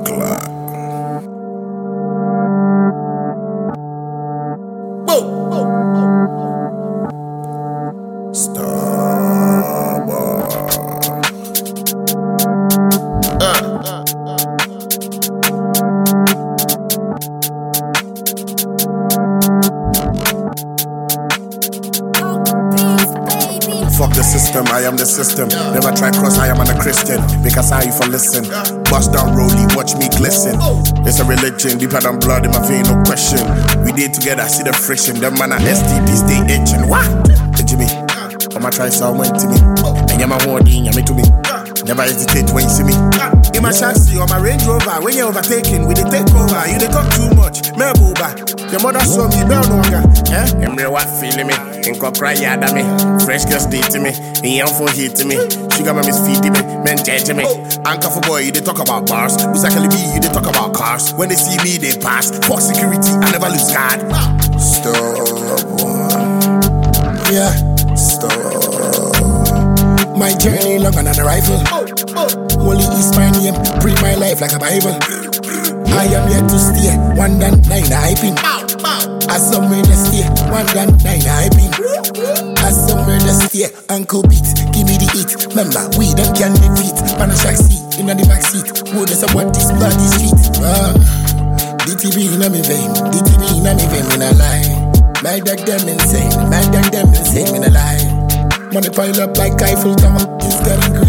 clock. Fuck the system, I am the system. Never try cross, I am a Christian. Because I for listen. Bust down rolly, watch me glisten. It's a religion, deeper than blood in my vein, no question. We did together, see the friction. Them man are STDs, they itching. What? Hey Jimmy, I'ma try someone to me. And you're my hoarding, you're me to me. Never hesitate when you see me. In my chassis or my Range Rover, when you're overtaking, we they take over. You they talk too much, me boba. Your mother saw me, bell no longer. Emre what feeling me? Inko cry yada me. Fresh girls dating me. In young for hitting me. Sugar mama's feeding me. Men judging me. Anchor for boy, you they talk about bars. Uzakali B, you they talk about cars. When they see me, they pass. For security, I never lose guard. Stop. Yeah, stop. My journey longer than a rifle. Holy is my name, pray my life like a Bible. I am here to stay, 1-9 hyping. As somewhere to stay, 1-9 hyping. As somewhere to stay, Uncle Beat, give me the heat. Remember, we don't can defeat. Panashack seat, in the back seat. Who does what this bloody street? DTB in my vein, DTB in my vein, in a lie. My dog them insane, in a lie. Money pile up like Eiffel Tower, it's getting crazy.